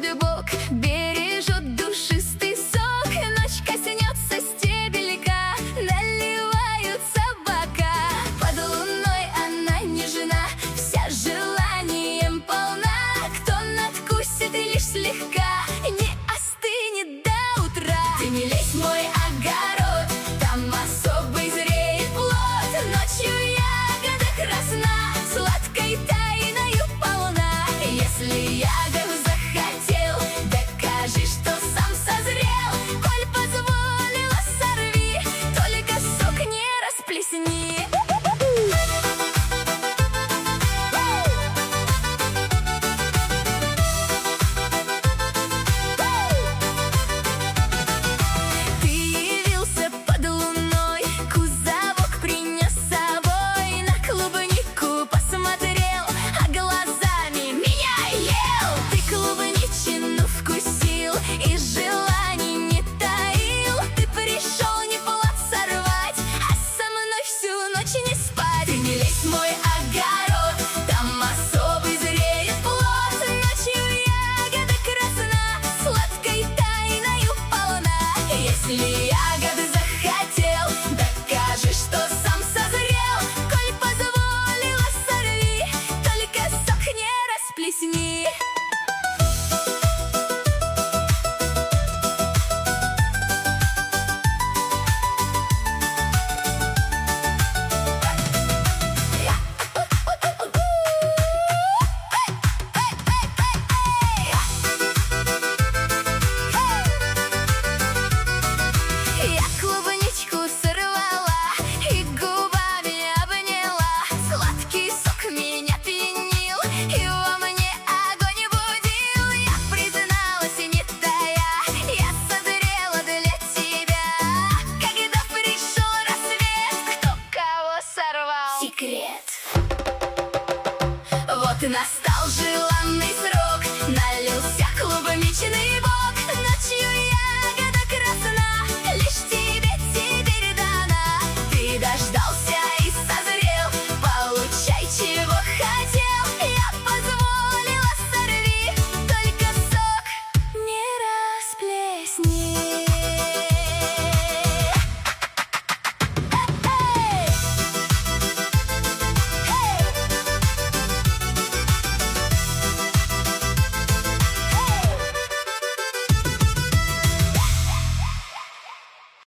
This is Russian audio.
клубок бережет душистый сок. Ночь коснется стебелька, наливаются бока. Под луной она нежна, вся желанием полна. Кто надкусит лишь слегка, не остынет до утра. Ты не лезь в мой огород, там особый зреет плод. Ночью ягода красна, сладкой тайною полна. Если ягоду захотел, докажи, что сам созрел. Коль позволила, сорви, только сок не расплесни. Ты явился под луной, кузовок принес с собой. На клубнику посмотрел, а глазами меня ел. Ты клубничину вкусил и желаний не таил. Ты пришел не плод сорвать, а со мной всю ночь не спать. Ты не лезь в мой огород, там особый зреет плод. Ночью ягода красна, сладкой тайною полна. Если ягоды захотел, докажи, что сам созрел. Коль позволила, сорви, только сок не расплесни. Я клубничку сорвала и губами обняла. Сладкий сок меня пьянил и во мне огонь будил. Я призналась, не тая, я созрела для тебя. Когда пришел рассвет, кто кого сорвал — секрет. Вот и настал желанный срок, налился клубничный бок.